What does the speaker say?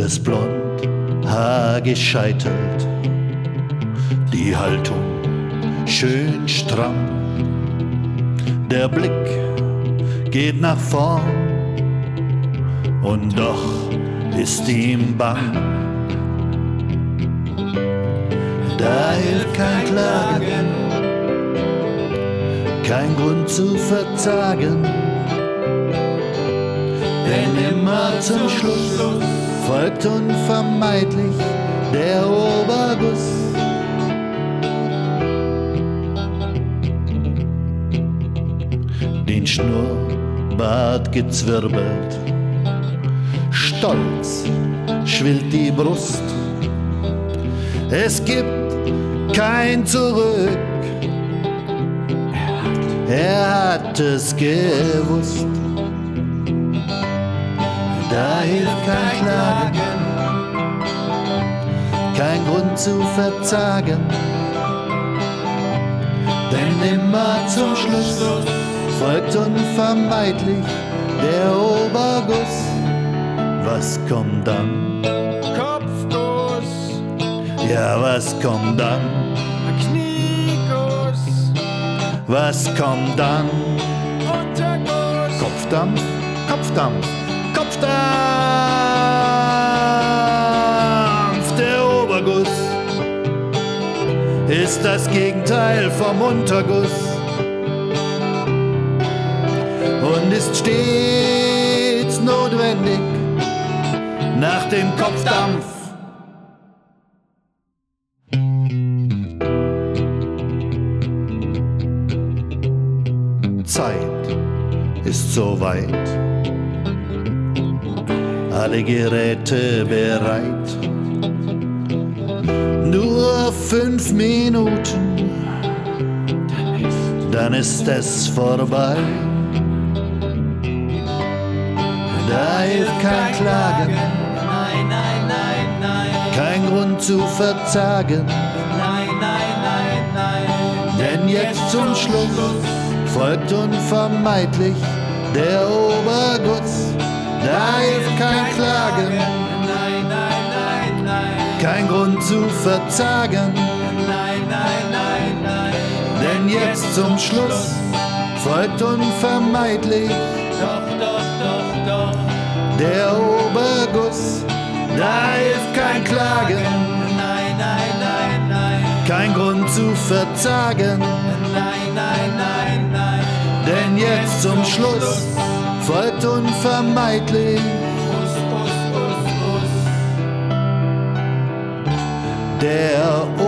das Blondhaar gescheitelt, die Haltung schön stramm, der Blick geht nach vorn und doch ist ihm bang. Da hilft kein Klagen, kein Grund zu verzagen, denn immer zum Schluss folgt unvermeidlich der Oberguss. Den Schnurrbart gezwirbelt, stolz schwillt die Brust. Es gibt kein Zurück, er hat es gewusst. Da hilft kein Klagen, kein Grund zu verzagen, denn immer zum Schluss folgt unvermeidlich der Oberguss. Was kommt dann? Kopfguss, Ja, was kommt dann? Knieguss, Was kommt dann? Unterguss, Kopfdampf, Kopfdampf, Kopfdampf, der Oberguss ist das Gegenteil vom Unterguss und ist stets notwendig nach dem Kopfdampf. Zeit ist soweit, alle Geräte bereit. Nur 5 Minuten, dann ist es vorbei. Da hilft kein Klagen, nein, nein, nein, nein, kein Grund zu verzagen, nein, nein, nein, nein, denn jetzt zum Schluss folgt unvermeidlich der Oberguss. Da hilft kein Klagen, nein, nein, nein, nein, kein Grund zu verzagen, nein, nein, nein, nein, denn jetzt zum Schluss folgt unvermeidlich doch, doch, doch, doch, der Oberguss. Da hilft kein Klagen, nein, nein, nein, nein, kein Grund zu verzagen, nein, nein, nein, nein, denn jetzt zum Schluss folgt unvermeidlich Us, us, us, us. der